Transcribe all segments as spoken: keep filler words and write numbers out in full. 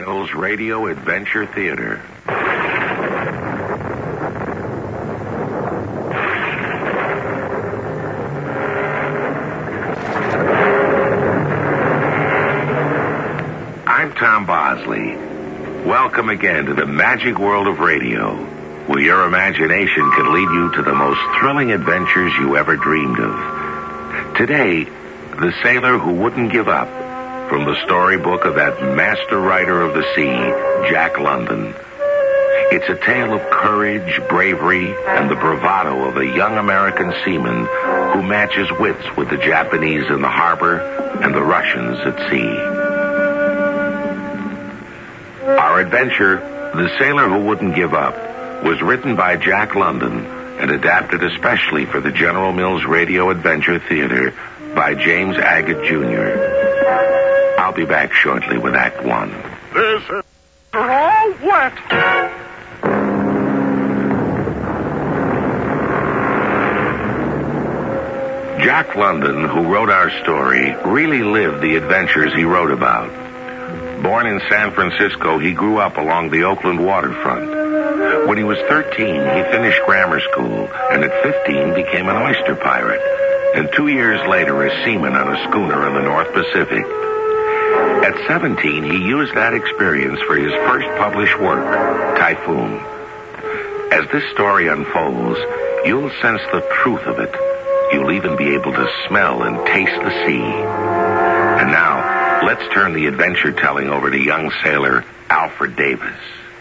Mills Radio Adventure Theater. I'm Tom Bosley. Welcome again to the magic world of radio, where your imagination can lead you to the most thrilling adventures you ever dreamed of. Today, The Sailor Who Wouldn't Give Up, from the storybook of that master writer of the sea, Jack London. It's a tale of courage, bravery, and the bravado of a young American seaman who matches wits with the Japanese in the harbor and the Russians at sea. Our adventure, The Sailor Who Wouldn't Give Up, was written by Jack London and adapted especially for the General Mills Radio Adventure Theater by James Agate Junior I'll be back shortly with Act One. This is all wet. Jack London, who wrote our story, really lived the adventures he wrote about. Born in San Francisco, he grew up along the Oakland waterfront. When he was thirteen, he finished grammar school, and at fifteen became an oyster pirate, and two years later a seaman on a schooner in the North Pacific. At seventeen, he used that experience for his first published work, Typhoon. As this story unfolds, you'll sense the truth of it. You'll even be able to smell and taste the sea. And now, let's turn the adventure telling over to young sailor Alfred Davis.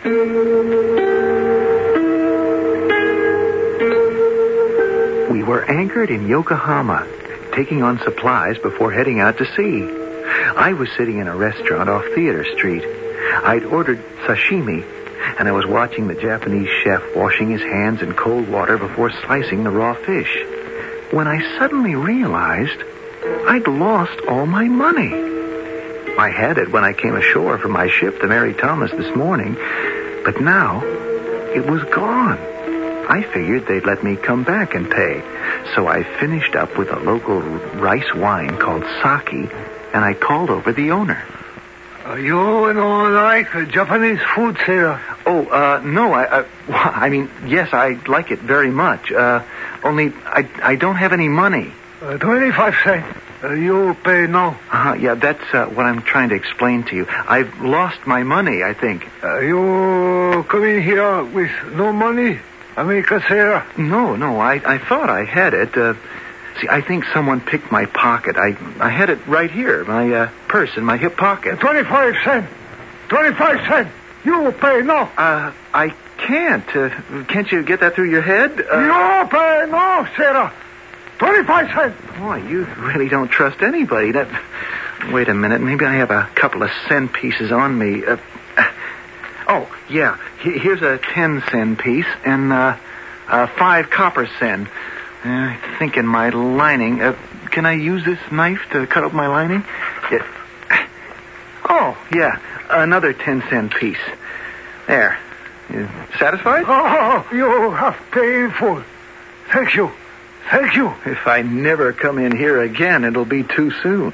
We were anchored in Yokohama, taking on supplies before heading out to sea. I was sitting in a restaurant off Theater Street. I'd ordered sashimi, and I was watching the Japanese chef washing his hands in cold water before slicing the raw fish, when I suddenly realized I'd lost all my money. I had it when I came ashore from my ship, the Mary Thomas, this morning, but now it was gone. I figured they'd let me come back and pay, so I finished up with a local rice wine called sake, and I called over the owner. Uh, you don't like uh, Japanese food, sailor? Oh, uh, no, I, uh, I mean, yes, I like it very much. Uh, only I, I don't have any money. Uh, twenty-five cents. Uh, you pay now. Uh-huh, yeah, that's uh, what I'm trying to explain to you. I've lost my money, I think. Uh, you come in here with no money, American sailor? No, no, I, I thought I had it. Uh, see, I think someone picked my pocket. I I had it right here, my uh, purse in my hip pocket. twenty-five cents. twenty-five cents. You pay now. Uh, I can't. Uh, can't you get that through your head? Uh, you pay now, sailor. twenty-five cents. Boy, you really don't trust anybody. That. Wait a minute. Maybe I have a couple of cent pieces on me. Uh, oh, yeah. Here's a ten cent piece and uh, uh, five copper cent. Uh, I think in my lining. Uh, can I use this knife to cut up my lining? It... Oh, yeah. Another ten cent piece. There. You satisfied? Oh, you have paid in full. Thank you. Thank you. If I never come in here again, it'll be too soon.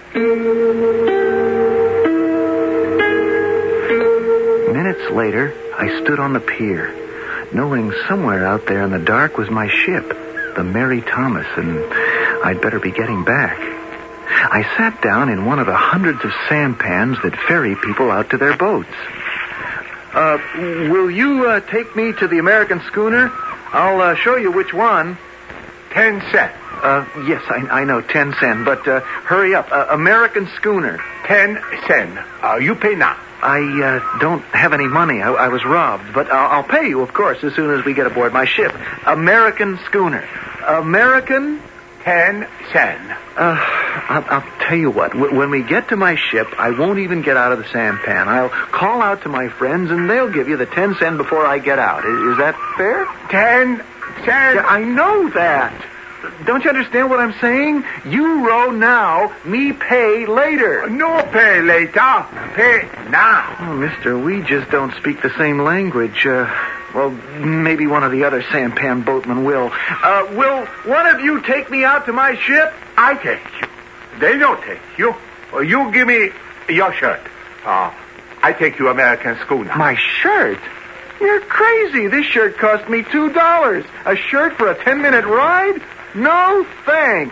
Minutes later, I stood on the pier, knowing somewhere out there in the dark was my ship, the Mary Thomas, and I'd better be getting back. I sat down in one of the hundreds of sampans that ferry people out to their boats. Uh, will you uh, take me to the American schooner? I'll uh, show you which one. Ten cent. Uh, yes, I, I know, ten cent, but uh, hurry up. Uh, American schooner. Ten cent. Uh, you pay now. I uh, don't have any money. I, I was robbed, but I'll, I'll pay you, of course, as soon as we get aboard my ship. American schooner. American... Ten cent. Uh, I'll, I'll tell you what. W- when we get to my ship, I won't even get out of the sampan. I'll call out to my friends, and they'll give you the ten cent before I get out. Is, is that fair? Ten cent. Yeah, I know that. Don't you understand what I'm saying? You row now, me pay later. No pay later. Pay now. Oh, mister, we just don't speak the same language. Uh, well, maybe one of the other sampan boatmen will. Uh, will one of you take me out to my ship? I take you. They don't take you. You give me your shirt. Uh, I take you American schooner. My shirt? You're crazy. This shirt cost me two dollars. A shirt for a ten-minute ride? No, thanks.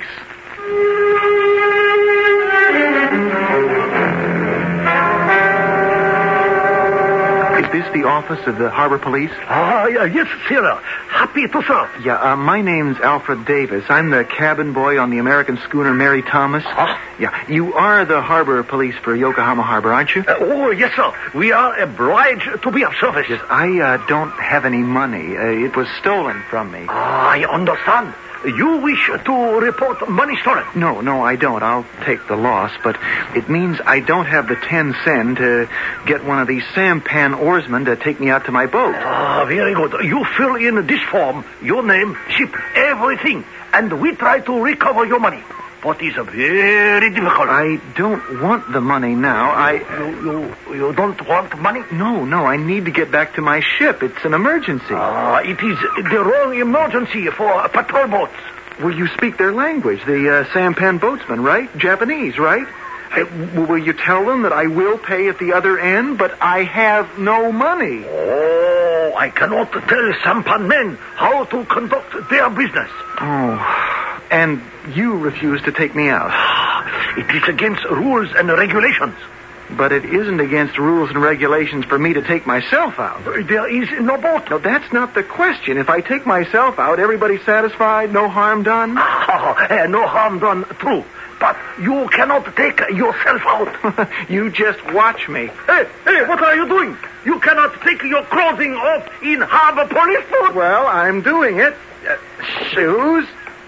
Is this the office of the Harbor Police? Ah, uh, yes, sir. Happy to serve. Yeah, uh, my name's Alfred Davis. I'm the cabin boy on the American schooner Mary Thomas. Huh? Yeah, you are the Harbor Police for Yokohama Harbor, aren't you? Uh, oh, yes, sir. We are obliged to be of service. Yes, I uh, don't have any money. Uh, it was stolen from me. Ah, I understand. You wish to report money stolen? No, no, I don't. I'll take the loss, but it means I don't have the ten sen to get one of these sampan oarsmen to take me out to my boat. Ah, very good. You fill in this form, your name, ship, everything, and we try to recover your money. But it's very difficult. I don't want the money now. I... You, you, you don't want money? No, no, I need to get back to my ship. It's an emergency. Ah, it is the wrong emergency for patrol boats. Well, you speak their language, the uh, sampan boatsmen, right? Japanese, right? Uh, will you tell them that I will pay at the other end, but I have no money? Oh, I cannot tell sampan men how to conduct their business. Oh, and you refuse to take me out. It is against rules and regulations. But it isn't against rules and regulations for me to take myself out. There is no boat. No, that's not the question. If I take myself out, everybody's satisfied, no harm done? Oh, no harm done, true. But you cannot take yourself out. You just watch me. Hey, hey, what are you doing? You cannot take your clothing off in Harbor Police boat. Well, I'm doing it. Uh, shoes.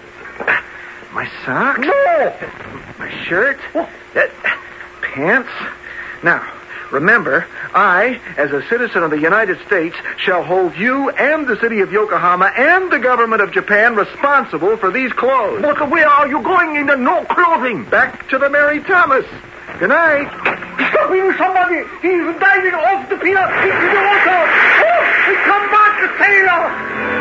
My socks. No. My shirt. Oh. Uh, pants. Now, remember, I, as a citizen of the United States, shall hold you and the city of Yokohama and the government of Japan responsible for these clothes. But where are you going in the no clothing? Back to the Mary Thomas. Good night. Stop him, somebody! He's diving off the pier into the water! Oh, come back, sailor!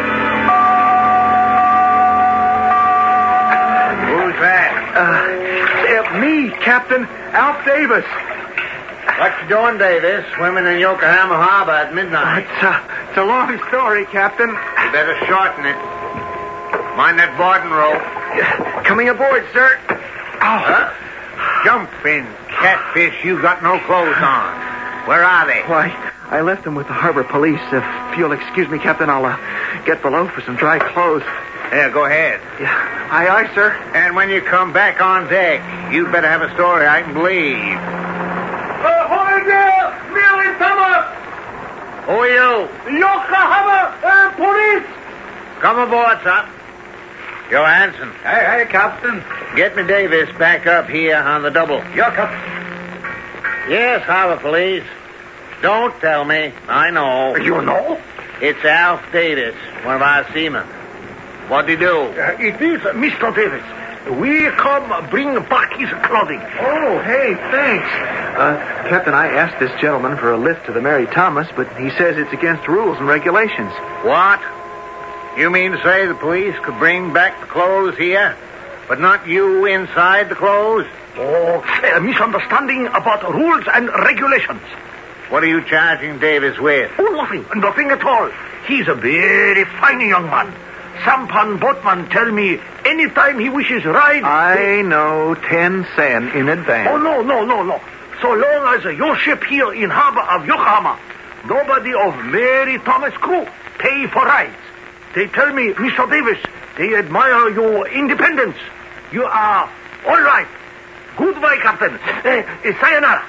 Who's that? Uh, uh, me, Captain Alf Davis. What you doing, Davis? Swimming in Yokohama Harbor at midnight. It's, uh, it's a long story, Captain. You better shorten it. Mind that boarding rope. Yeah, coming aboard, sir. Oh. Huh? Jumping catfish, you got no clothes on. Where are they? Why, I left them with the Harbor Police. If you'll excuse me, Captain, I'll uh, get below for some dry clothes. Yeah, go ahead. Yeah. Aye, aye, sir. And when you come back on deck, you'd better have a story I can believe. Ahoy there, Mary Thomas! Who are you? Yokohama uh, Police! Come aboard, son. Johansson. Hey, hey, Captain. Get me Davis back up here on the double. Yeah, Captain. Yes, Harbor Police. Don't tell me. I know. You know? It's Alf Davis, one of our seamen. What'd he do? Uh, it is Mister Davis. We come bring back his clothing. Oh, hey, thanks. Uh, Captain, I asked this gentleman for a lift to the Mary Thomas, but he says it's against rules and regulations. What? You mean to say the police could bring back the clothes here, but not you inside the clothes? Oh, a misunderstanding about rules and regulations. What are you charging Davis with? Oh, nothing. Nothing at all. He's a very fine young man. Sampan boatman tell me anytime he wishes ride... I know, ten sen in advance. Oh, no, no, no, no. So long as your ship here in harbor of Yokohama, nobody of Mary Thomas crew pay for rides. They tell me, Mister Davis, they admire your independence. You are all right. Goodbye, Captain. Uh, uh, sayonara.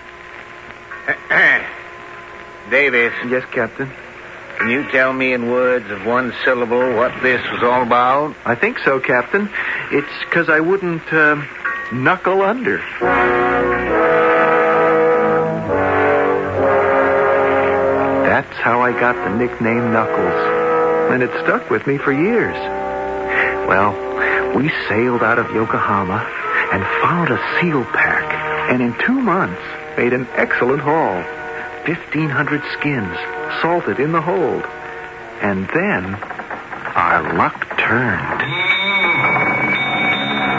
Davis. Yes, Captain. Can you tell me in words of one syllable what this was all about? I think so, Captain. It's because I wouldn't uh, knuckle under. That's how I got the nickname Knuckles. And it stuck with me for years. Well, we sailed out of Yokohama and found a seal pack. And in two months, made an excellent haul. Fifteen hundred skins, salted in the hold. And then, our luck turned.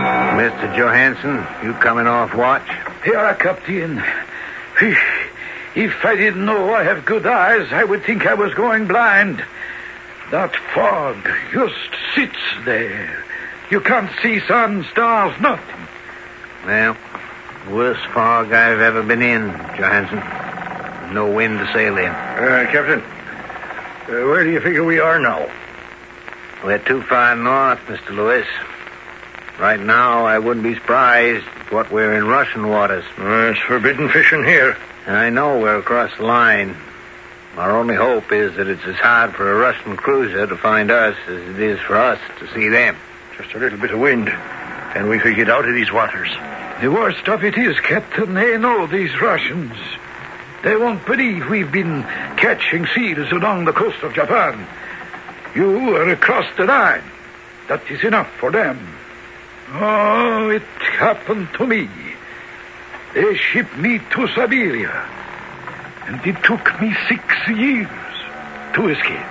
Mister Johansson, you coming off watch? Here, Captain. If I didn't know I have good eyes, I would think I was going blind. That fog just sits there. You can't see sun, stars, nothing. Well, worst fog I've ever been in, Johansson. No wind to sail in. Uh, Captain, uh, where do you figure we are now? We're too far north, Mister Lewis. Right now, I wouldn't be surprised what we're in Russian waters. Uh, it's forbidden fishing here. I know we're across the line. Our only hope is that it's as hard for a Russian cruiser to find us as it is for us to see them. Just a little bit of wind, and we could get out of these waters. The worst of it is, Captain, they know these Russians. They won't believe we've been catching seals along the coast of Japan. You are across the line. That is enough for them. Oh, it happened to me. They shipped me to Siberia, and it took me six years to escape.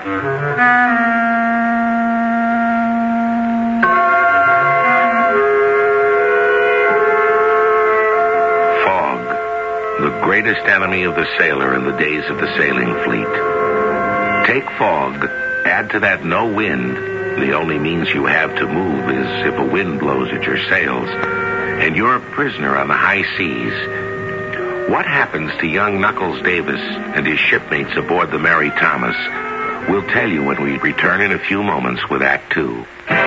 Fog, the greatest enemy of the sailor in the days of the sailing fleet. Take fog, add to that no wind. The only means you have to move is if a wind blows at your sails, and you're a prisoner on the high seas. What happens to young Knuckles Davis and his shipmates aboard the Mary Thomas? We'll tell you when we return in a few moments with Act Two.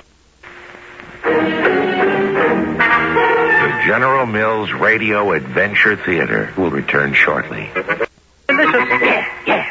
The General Mills Radio Adventure Theater will return shortly. Yeah, yeah.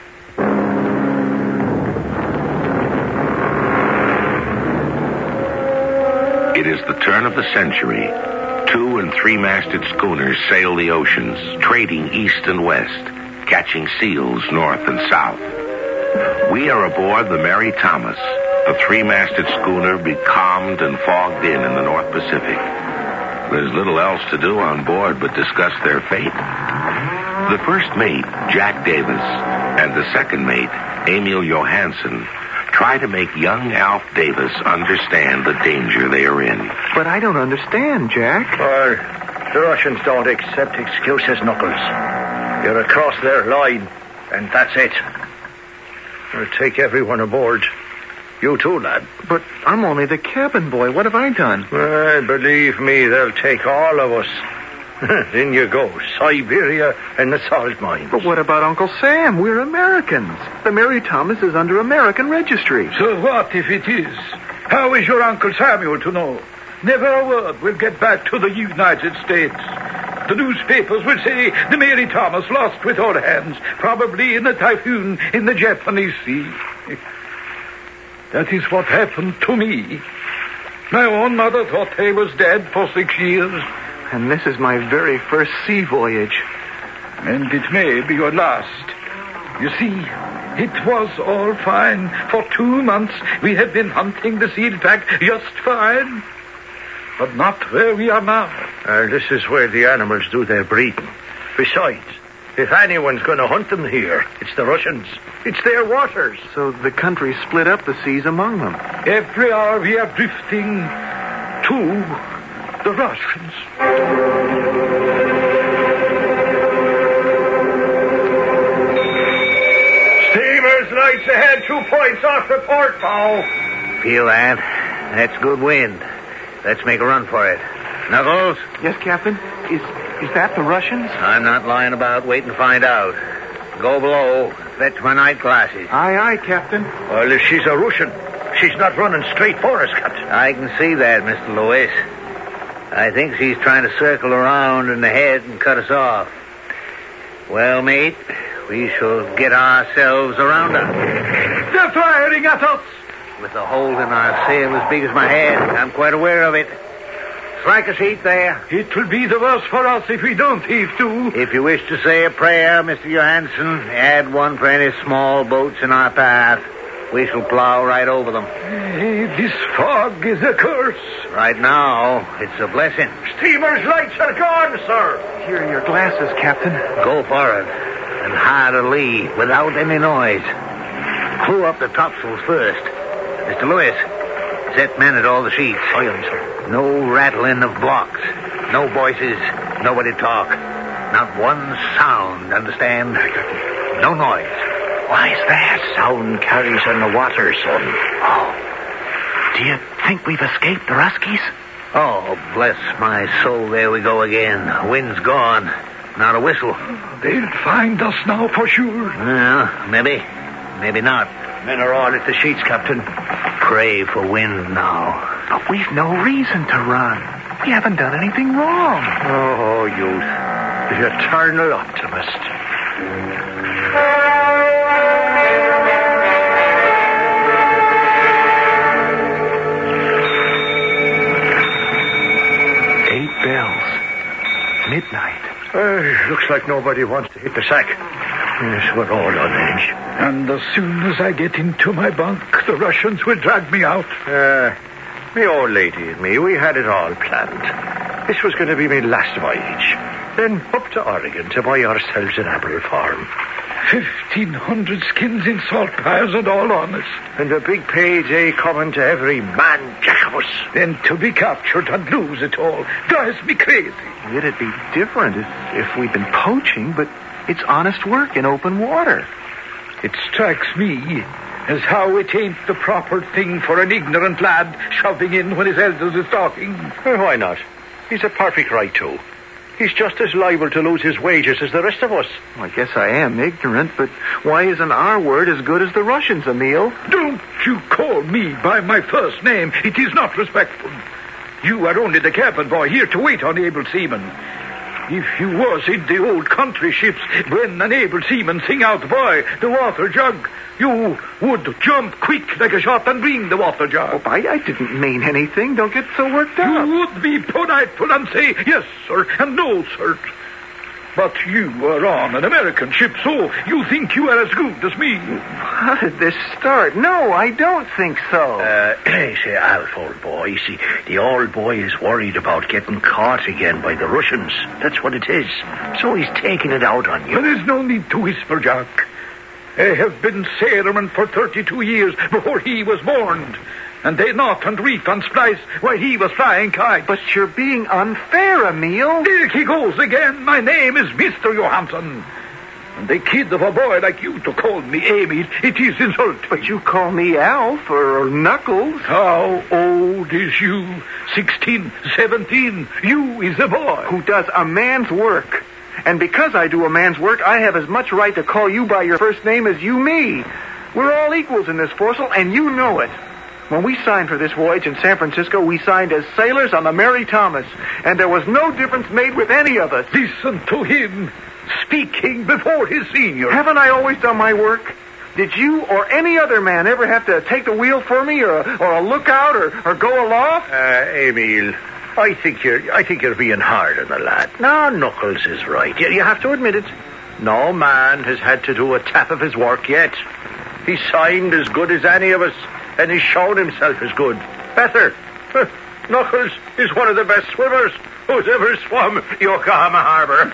It is the turn of the century. Two and three-masted schooners sail the oceans, trading east and west, catching seals north and south. We are aboard the Mary Thomas, a three-masted schooner becalmed and fogged in in the North Pacific. There's little else to do on board but discuss their fate. The first mate, Jack Davis, and the second mate, Emil Johansson, try to make young Alf Davis understand the danger they are in. But I don't understand, Jack. Well, the Russians don't accept excuses, Knuckles. You're across their line, and that's it. They'll take everyone aboard. You too, lad. But I'm only the cabin boy. What have I done? Well, believe me, they'll take all of us. In you go, Siberia and the salt mines. But what about Uncle Sam? We're Americans. The Mary Thomas is under American registry. So what if it is? How is your Uncle Samuel to know? Never a word will get back to the United States. The newspapers will say the Mary Thomas lost with all hands, probably in a typhoon in the Japanese Sea. That is what happened to me. My own mother thought I was dead for six years. And this is my very first sea voyage. And it may be your last. You see, it was all fine. For two months we had been hunting the seal pack just fine. But not where we are now. Uh, this is where the animals do their breeding. Besides, if anyone's going to hunt them here, it's the Russians. It's their waters. So the country split up the seas among them. Every hour we are drifting to the Russians. Steamer's lights ahead, two points off the port bow. Feel that? That's good wind. Let's make a run for it. Knuckles? Yes, Captain? Is is that the Russians? I'm not lying about waiting to find out. Go below. Fetch my night glasses. Aye, aye, Captain. Well, if she's a Russian, she's not running straight for us, Captain. I can see that, Mister Lewis. I think she's trying to circle around in the head and cut us off. Well, mate, we shall get ourselves around her. They're firing at us! With the hole in our sail as big as my head, I'm quite aware of it. Strike a sheet there. It will be the worse for us if we don't heave to. If you wish to say a prayer, Mister Johansson, add one for any small boats in our path. We shall plow right over them. Hey, this fog is a curse. Right now, it's a blessing. Steamer's lights are gone, sir. Here are your glasses, Captain. Go for it, and hard a lee without any noise. Clew up the topsails first. Mister Lewis, set men at all the sheets. Aye, aye, sir. No rattling of blocks. No voices. Nobody talk. Not one sound, understand? No noise. Why's that? Sound carries on the water, son. Oh. Do you think we've escaped the Ruskies? Oh, bless my soul, there we go again. The wind's gone. Not a whistle. They'll find us now for sure. Well, maybe. Maybe not. Men are all at the sheets, Captain. Pray for wind now. But we've no reason to run. We haven't done anything wrong. Oh, youth. The eternal optimist. Eight bells. Midnight. Uh, looks like nobody wants to hit the sack. Yes, we're all on edge. And as soon as I get into my bunk, the Russians will drag me out. Uh, me old lady and me, we had it all planned. This was going to be my last voyage. Then up to Oregon to buy ourselves an apple farm. Fifteen hundred skins in salt piles and all on us. And a big payday coming to every man jack of us. Then to be captured and lose it all drives me crazy. It'd be different if, if we'd been poaching, but it's honest work in open water. It strikes me as how it ain't the proper thing for an ignorant lad shoving in when his elders is talking. Well, why not? He's a perfect right to. He's just as liable to lose his wages as the rest of us. Well, I guess I am ignorant, but why isn't our word as good as the Russians, Emil? Don't you call me by my first name. It is not respectful. You are only the cabin boy here to wait on able seamen. If you was in the old country ships when an able seaman sing out, boy, the water jug, you would jump quick like a shot and bring the water jug. Oh, I, I didn't mean anything. Don't get so worked up. You would be politeful and say, yes, sir, and no, sir. But you are on an American ship, so you think you are as good as me. How did this start? No, I don't think so. Uh, say, Alf, old boy, you see, the old boy is worried about getting caught again by the Russians. That's what it is. So he's taking it out on you. There is no need to whisper, Jack. I have been sailorman for thirty-two years before he was born. And they knot and reef and splice while he was flying kites. But you're being unfair, Emil. There he goes again. My name is Mister Johansson. And the kid of a boy like you to call me Emil, it is insult. But you call me Alf or Knuckles. How old is you? Sixteen, seventeen. You is a boy. Who does a man's work. And because I do a man's work, I have as much right to call you by your first name as you me. We're all equals in this forecastle, and you know it. When we signed for this voyage in San Francisco, we signed as sailors on the Mary Thomas, and there was no difference made with any of us. Listen to him, speaking before his senior. Haven't I always done my work? Did you or any other man ever have to take the wheel for me, or, or a lookout, or, or go aloft? Uh, Emil, I think you're, I think you're being hard on the lad. No, Knuckles is right. You, you have to admit it. No man has had to do a tap of his work yet. He signed as good as any of us. And he's shown himself as good. Better. Knuckles is one of the best swimmers who's ever swum Yokohama Harbor.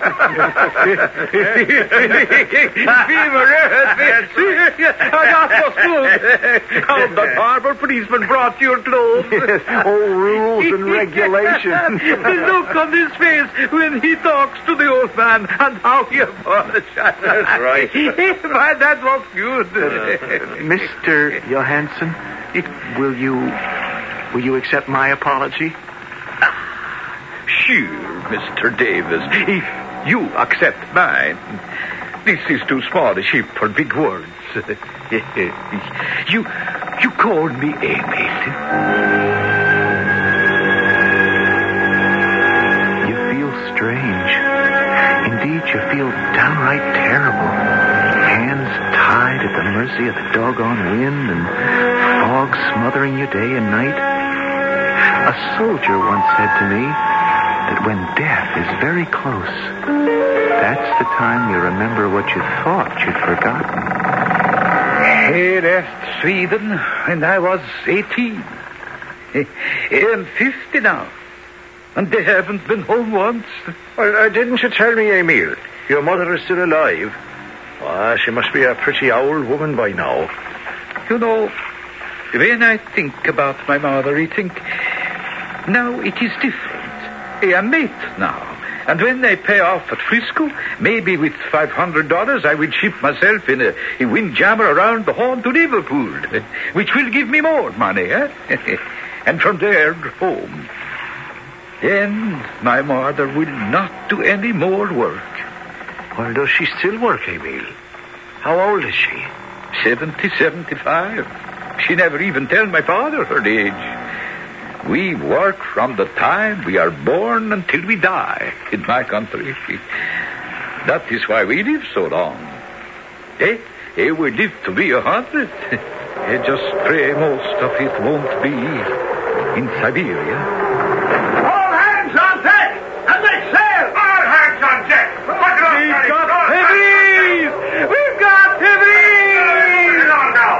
How the harbor policeman brought your clothes. Yes. Oh, rules and regulations. The look on his face when he talks to the old man and how he apologizes. That's right. Why, that was good. Uh, Mister Johansson, will you will you accept my apology? Sure, Mister Davis, if you accept mine. This is too small a ship for big words. you you call me Emil. You feel strange. Indeed, you feel downright terrible. Hands tied at the mercy of the doggone wind and fog smothering you day and night. A soldier once said to me that when death is very close, that's the time you remember what you thought you'd forgotten. He left Sweden when I was eighteen. I'm fifty now, and they haven't been home once. Well, uh, didn't you tell me, Emil, your mother is still alive? Oh, she must be a pretty old woman by now. You know, when I think about my mother, I think, now it is different. I am mate now, And when they pay off at Frisco, maybe with five hundred dollars, I will ship myself in a, a windjammer around the Horn to Liverpool, which will give me more money, eh? And from there, home. Then my mother will not do any more work. Well, does she still work, Emil? How old is she? Seventy, seventy-five. She never even tell my father her age. We work from the time we are born until we die in my country. That is why we live so long. Eh? Eh, we live to be a hundred. Eh, just pray most of it won't be in Siberia. All hands on deck! And make sail! All hands on deck! Look at us! We've got heavies! We've got heavies! Put it on now!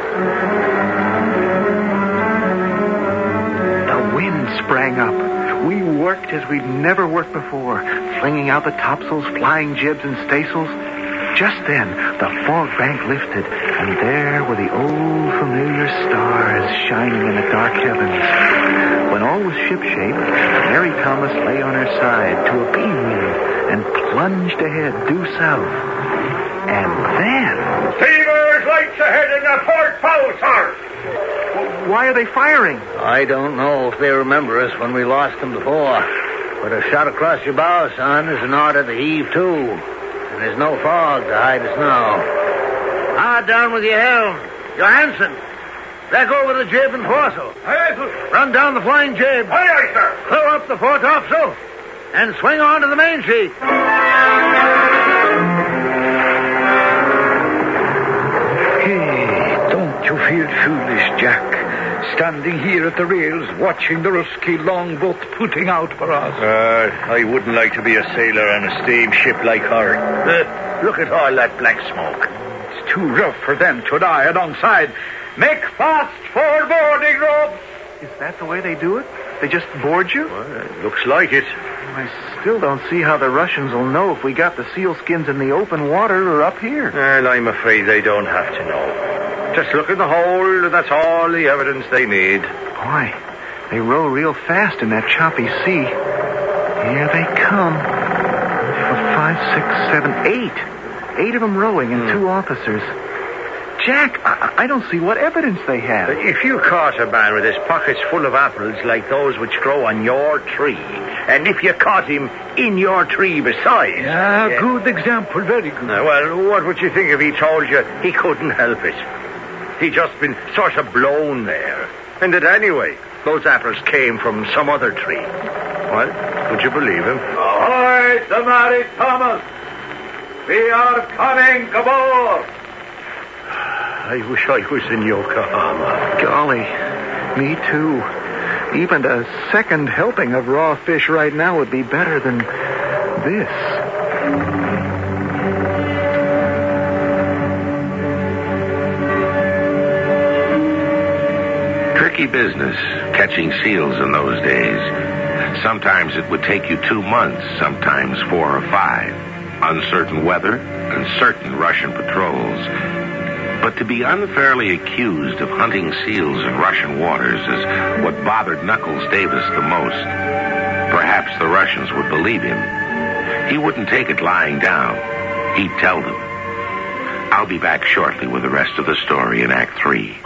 The wind sprang up. We worked as we'd never worked before, flinging out the topsails, flying jibs and staysails. Just then, the fog bank lifted, and there were the old familiar stars shining in the dark heavens. When all was shipshape, Mary Thomas lay on her side to a beam wind and plunged ahead due south. And then... Steamer's lights ahead in the port bow, sir! Why are they firing? I don't know if they remember us when we lost them before. But a shot across your bow, son, is an order to heave to. And there's no fog to hide us now. Hard down with your helm. Johansson, back over the jib and foresail. Aye, Run down the flying jib. aye, aye, sir. Clew up the foretopsail. And swing on to the main sheet. Hey, don't you feel foolish, Jack? Standing here at the rails, watching the Rusky longboat putting out for us. Uh, I wouldn't like to be a sailor on a steamship like her. Uh, look at all that black smoke. It's too rough for them to die alongside. Make fast for boarding ropes! Is that the way they do it? They just board you? Well, it looks like it. I still don't see how the Russians will know if we got the sealskins in the open water or up here. Well, I'm afraid they don't have to know. Just look in the hold, and that's all the evidence they need. Boy, they row real fast in that choppy sea. Here they come. Five, six, seven, eight. Eight of them rowing and two officers. Jack, I, I don't see what evidence they have. If you caught a man with his pockets full of apples like those which grow on your tree, and if you caught him in your tree besides... Yeah, yeah. Good example, very good. Uh, well, what would you think if he told you he couldn't help it? He'd just been sort of blown there. And that anyway, those apples came from some other tree. Well, would you believe him? Ahoy, the Mary Thomas! We are coming aboard! I wish I was in Yokohama. Golly, me too. Even a second helping of raw fish right now would be better than this. Tricky business, catching seals in those days. Sometimes it would take you two months, sometimes four or five. Uncertain weather, uncertain Russian patrols. But to be unfairly accused of hunting seals in Russian waters is what bothered Knuckles Davis the most. Perhaps the Russians would believe him. He wouldn't take it lying down. He'd tell them. I'll be back shortly with the rest of the story in Act Three.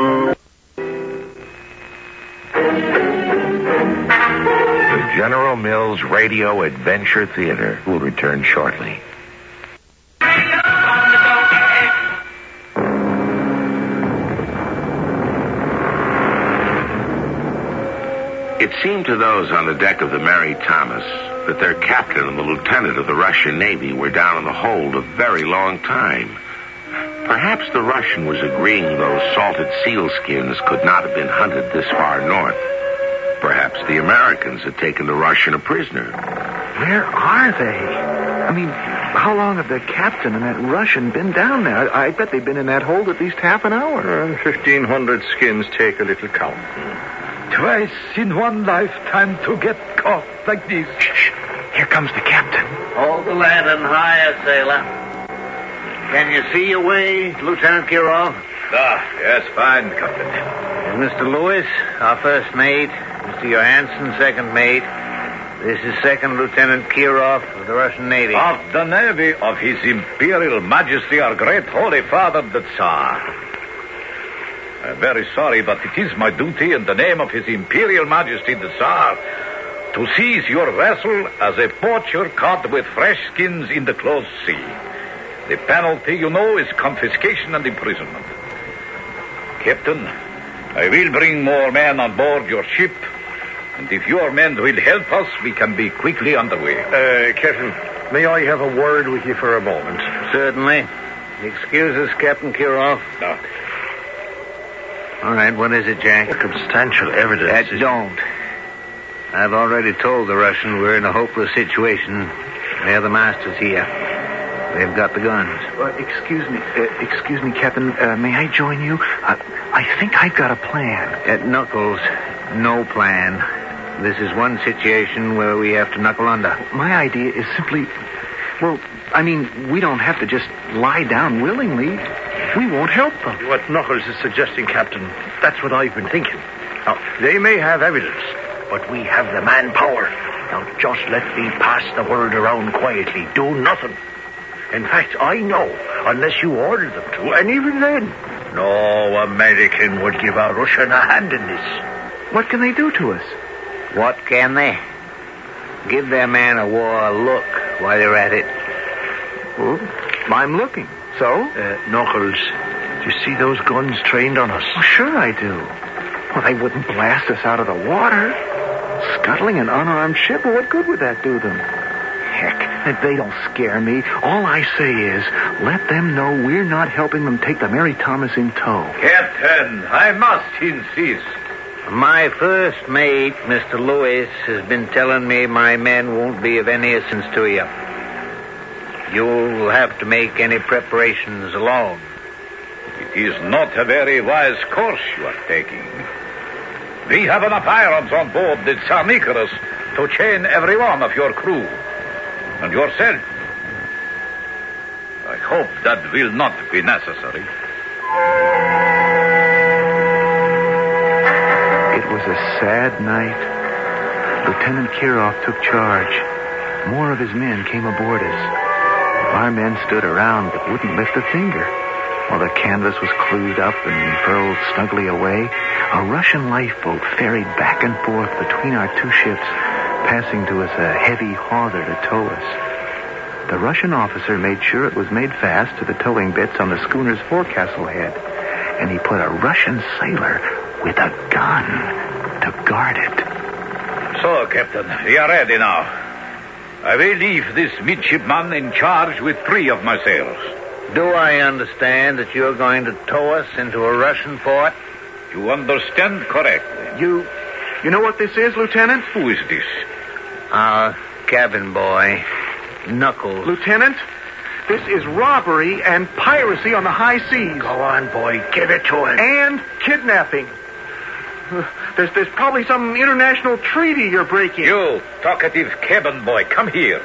The General Mills Radio Adventure Theater will return shortly. It seemed to those on the deck of the Mary Thomas that their captain and the lieutenant of the Russian Navy were down in the hold a very long time. Perhaps the Russian was agreeing those salted sealskins could not have been hunted this far north. Perhaps the Americans had taken the Russian a prisoner. Where are they? I mean, how long have the captain and that Russian been down there? I, I bet they've been in that hold at least half an hour. Uh, Fifteen hundred skins take a little count. Twice in one lifetime to get caught like this. Shh. Here comes the captain. Hold the lantern higher, sailor. Can you see your way, Lieutenant Kirov? Ah, yes, fine, Captain. Mister Lewis, our first mate. Mister Johansson, second mate. This is Second Lieutenant Kirov of the Russian Navy. Of the Navy of His Imperial Majesty, our great Holy Father, the Tsar. I'm very sorry, but it is my duty in the name of His Imperial Majesty, the Tsar, to seize your vessel as a poacher caught with fresh skins in the closed sea. The penalty, you know, is confiscation and imprisonment. Captain, I will bring more men on board your ship, and if your men will help us, we can be quickly underway. Uh, Captain, may I have a word with you for a moment? Certainly. Excuse us, Captain Kirov. No. All right, what is it, Jack? Circumstantial evidence. That is... don't. I've already told the Russian we're in a hopeless situation. They're the masters here. They've got the guns. Uh, excuse me, uh, excuse me, Captain. Uh, may I join you? Uh, I think I've got a plan. At Knuckles, no plan. This is one situation where we have to knuckle under. My idea is simply, well, I mean, we don't have to just lie down willingly. We won't help them. What Knuckles is suggesting, Captain, that's what I've been thinking. Now, they may have evidence, but we have the manpower. Now, just let me pass the word around quietly. Do nothing. In fact, I know, unless you order them to, and even then, no American would give a Russian a hand in this. What can they do to us? What can they? Give their man a war look while they're at it. Well, I'm looking. So? Uh, Knuckles, do you see those guns trained on us? Oh, sure I do. Well, they wouldn't blast us out of the water. Scuttling an unarmed ship, well, what good would that do them? Heck, they don't scare me. All I say is, let them know we're not helping them take the Mary Thomas in tow. Captain, I must insist. My first mate, Mister Lewis, has been telling me my men won't be of any assistance to you. You'll have to make any preparations alone. It is not a very wise course you are taking. We have enough irons on board the Tsar Nicholas to chain every one of your crew. And yourself. I hope that will not be necessary. It was a sad night. Lieutenant Kirov took charge. More of his men came aboard us. Our men stood around but wouldn't lift a finger. While the canvas was clewed up and furled snugly away, a Russian lifeboat ferried back and forth between our two ships, passing to us a heavy hawser to tow us. The Russian officer made sure it was made fast to the towing bits on the schooner's forecastle head, and he put a Russian sailor with a gun to guard it. So, Captain, we are ready now. I will leave this midshipman in charge with three of my sailors. Do I understand that you're going to tow us into a Russian fort? You understand correctly. You... You know what this is, Lieutenant? Who is this? Our cabin boy, Knuckles. Lieutenant, this is robbery and piracy on the high seas. Go on, boy. Give it to him. And kidnapping. There's, there's probably some international treaty you're breaking. You, talkative cabin boy, come here.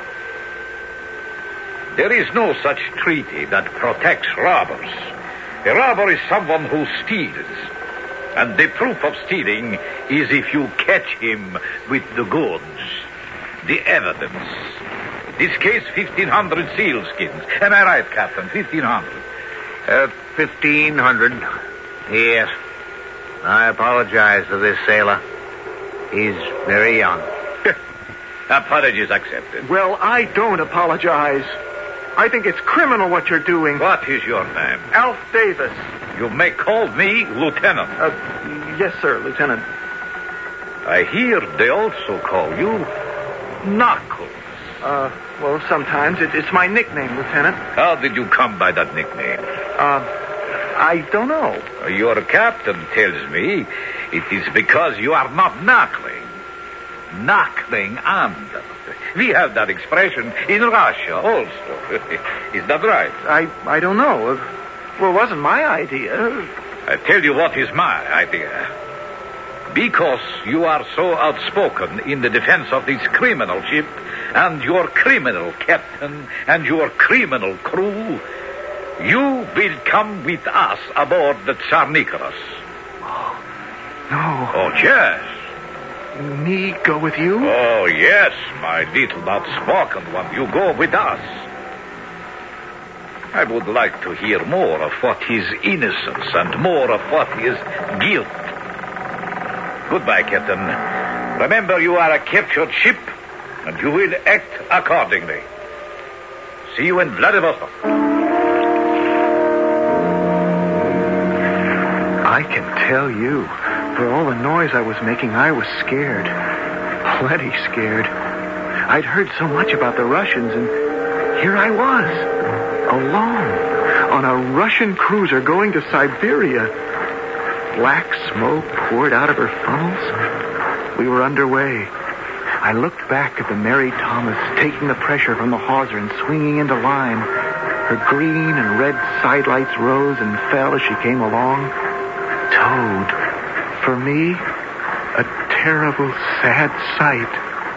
There is no such treaty that protects robbers. A robber is someone who steals. And the proof of stealing is if you catch him with the goods, the evidence. This case, fifteen hundred sealskins. Am I right, Captain? fifteen hundred. Uh, fifteen hundred. Yes. I apologize to this sailor. He's very young. Apologies accepted. Well, I don't apologize. I think it's criminal what you're doing. What is your name? Alf Davis. You may call me Lieutenant. Uh, yes, sir, Lieutenant. I hear they also call you Knuckles. Uh, well, sometimes. It, it's my nickname, Lieutenant. How did you come by that nickname? Uh, I don't know. Your captain tells me it is because you are not knuckling. Knuckling under. We have that expression in Russia also. Is that right? I, I don't know. Well, it wasn't my idea. I tell you what is my idea. Because you are so outspoken in the defense of this criminal ship and your criminal captain and your criminal crew, you will come with us aboard the Tsar Nicholas. Oh, no. Oh, yes. Me go with you? Oh, yes, my little outspoken one. You go with us. I would like to hear more of what is innocence and more of what is guilt. Goodbye, Captain. Remember, you are a captured ship, and you will act accordingly. See you in Vladivostok. I can tell you, for all the noise I was making, I was scared. Plenty scared. I'd heard so much about the Russians, and here I was, alone, on a Russian cruiser going to Siberia. Black smoke poured out of her funnels. We were underway. I looked back at the Mary Thomas, taking the pressure from the hawser and swinging into line. Her green and red sidelights rose and fell as she came along. Towed. For me, a terrible, sad sight.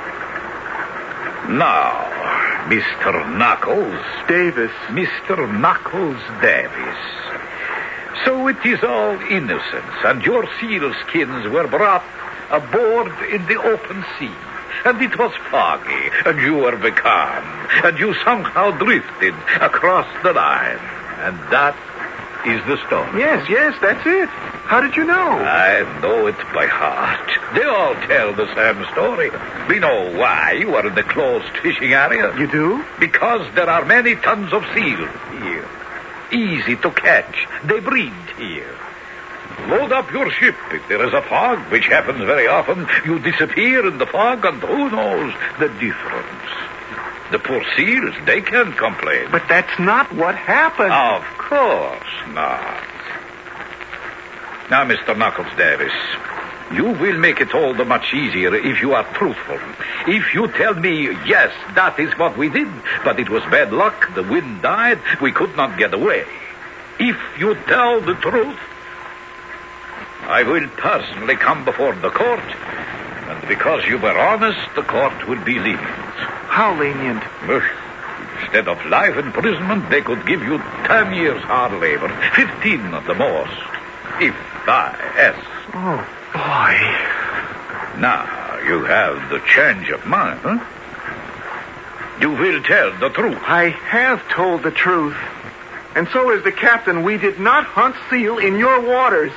Now, Mister Knuckles. Davis. Mister Knuckles Davis. So it is all innocence, and your seal skins were brought aboard in the open sea. And it was foggy, and you were becalmed, and you somehow drifted across the line. And that is the story. Yes, yes, that's it. How did you know? I know it by heart. They all tell the same story. We know why you are in the closed fishing area. You do? Because there are many tons of seals here. Easy to catch. They breed here. Load up your ship. If there is a fog, which happens very often, you disappear in the fog, and who knows the difference? The poor seals, they can't complain. But that's not what happened. Of course not. Now, Mister Knuckles Davis, you will make it all the much easier if you are truthful. If you tell me, yes, that is what we did, but it was bad luck, the wind died, we could not get away. If you tell the truth, I will personally come before the court, and because you were honest, the court will be lenient. How lenient? Instead of life imprisonment, they could give you ten years hard labor, fifteen at the most, if I ask. Oh, boy. Now, you have the change of mind, huh? You will tell the truth. I have told the truth. And so is the captain. We did not hunt seal in your waters.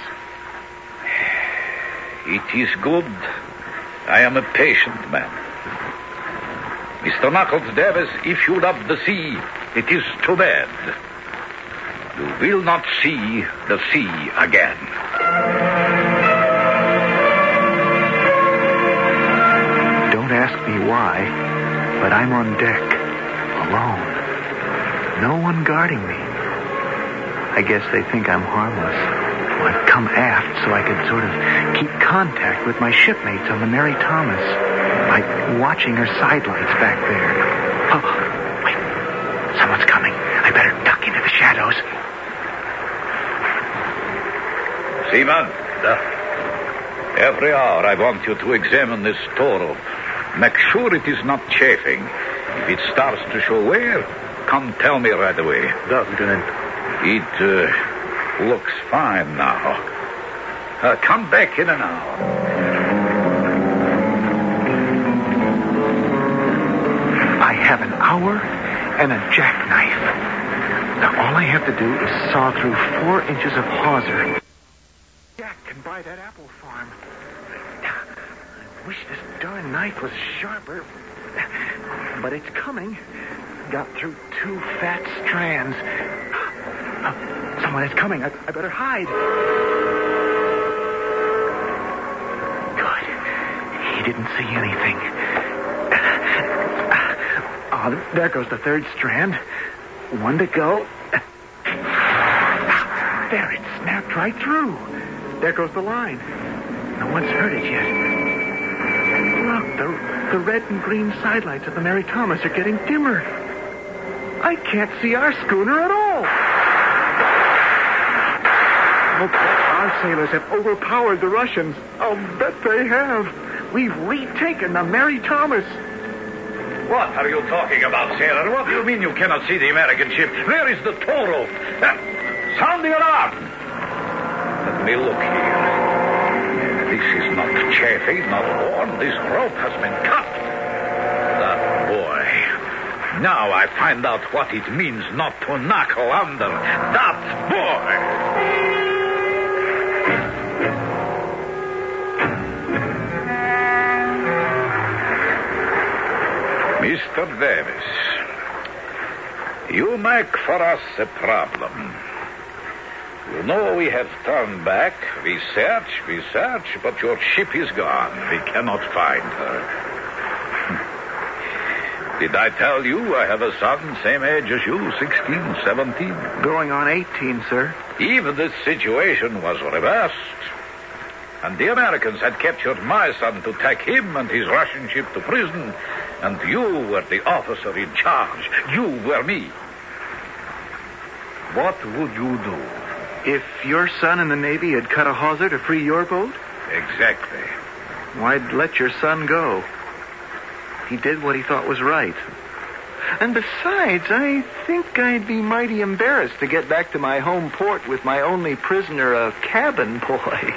It is good. I am a patient man. Mister Knuckles Davis, if you love the sea, it is too bad. You will not see the sea again. Don't ask me why, but I'm on deck, alone. No one guarding me. I guess they think I'm harmless. I've come aft so I could sort of keep contact with my shipmates on the Mary Thomas, like watching her sidelights back there. Oh, wait. Someone's coming. I better duck into the shadows. Seaman, every hour I want you to examine this Toro. Make sure it is not chafing. If it starts to show wear, come tell me right away. Lieutenant. It uh, looks fine now. Uh, come back in an hour. I have an hour and a jackknife. Now all I have to do is saw through four inches of hawser. Jack can buy that apple farm. I wish this darn knife was sharper. But it's coming. Got through two fat strands. Uh, someone is coming. I, I better hide. Good. He didn't see anything. Oh, there goes the third strand. One to go. There, it snapped right through. There goes the line. No one's heard it yet. Look, the, the red and green sidelights of the Mary Thomas are getting dimmer. I can't see our schooner at all. Oh, our sailors have overpowered the Russians. I'll bet they have. We've retaken the Mary Thomas. What are you talking about, sailor? What do you mean you cannot see the American ship? Where is the Toro? Uh, sound the alarm. Let me look here. This is not Chaffee, not Bourne. This rope has been cut. That boy. Now I find out what it means not to knuckle under. That boy. Mister Davis, you make for us a problem. You know we have turned back. We search, we search, but your ship is gone. We cannot find her. Did I tell you I have a son same age as you, sixteen, seventeen? Going on eighteen, sir. Even this situation was reversed. And the Americans had captured my son to take him and his Russian ship to prison. And you were the officer in charge. You were me. What would you do? If your son in the Navy had cut a hawser to free your boat? Exactly. Why'd let your son go? He did what he thought was right. And besides, I think I'd be mighty embarrassed to get back to my home port with my only prisoner, a cabin boy.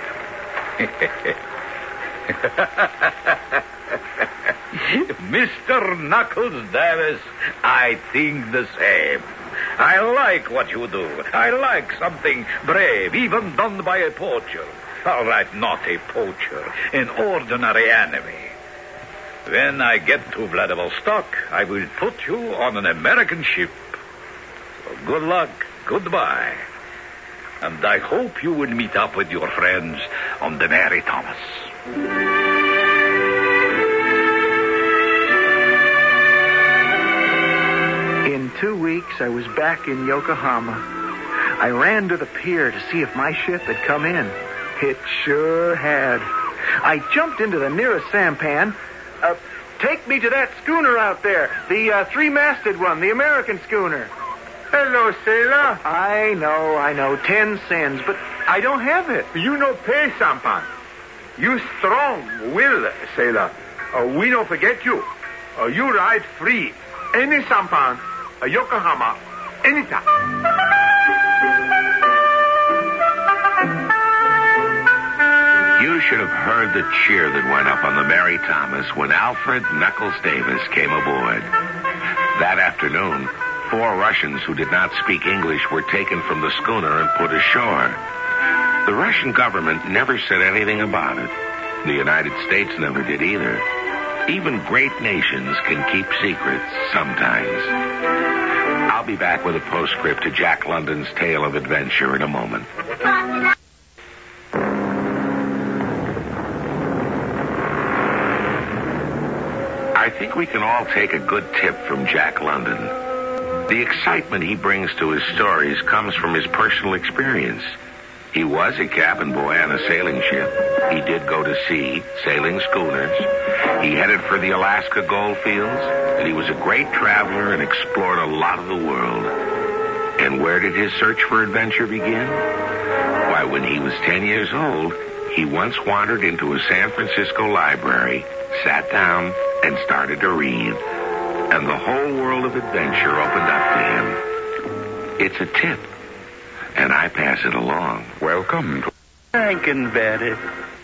Mister Knuckles Davis, I think the same. I like what you do. I like something brave, even done by a poacher. All right, not a poacher, an ordinary enemy. When I get to Vladivostok, I will put you on an American ship. So good luck. Goodbye. And I hope you will meet up with your friends on the Mary Thomas. In two weeks, I was back in Yokohama. I ran to the pier to see if my ship had come in. It sure had. I jumped into the nearest sampan. Uh, take me to that schooner out there, the uh, three-masted one, the American schooner. Hello, sailor. I know, I know, ten cents, but I don't have it. You no pay, sampan. You strong will, sailor. Uh, we no forget you. Uh, you ride free. Any sampan, uh, Yokohama, anytime. You should have heard the cheer that went up on the Mary Thomas when Alfred Knuckles Davis came aboard. That afternoon, four Russians who did not speak English were taken from the schooner and put ashore. The Russian government never said anything about it. The United States never did either. Even great nations can keep secrets sometimes. I'll be back with a postscript to Jack London's tale of adventure in a moment. I think we can all take a good tip from Jack London. The excitement he brings to his stories comes from his personal experience. He was a cabin boy on a sailing ship. He did go to sea, sailing schooners. He headed for the Alaska gold fields, and he was a great traveler and explored a lot of the world. And where did his search for adventure begin? Why, when he was ten years old, he once wandered into a San Francisco library, sat down, and started to read. And the whole world of adventure opened up to him. It's a tip, and I pass it along. Welcome to Frankenberry.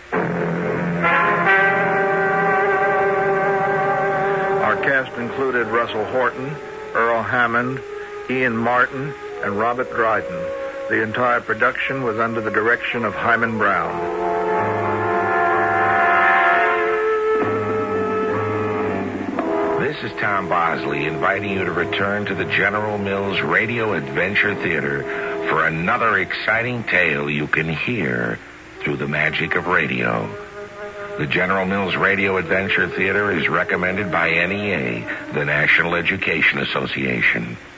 Our cast included Russell Horton, Earl Hammond, Ian Martin, and Robert Dryden. The entire production was under the direction of Hyman Brown. This is Tom Bosley inviting you to return to the General Mills Radio Adventure Theater for another exciting tale you can hear through the magic of radio. The General Mills Radio Adventure Theater is recommended by N E A, the National Education Association.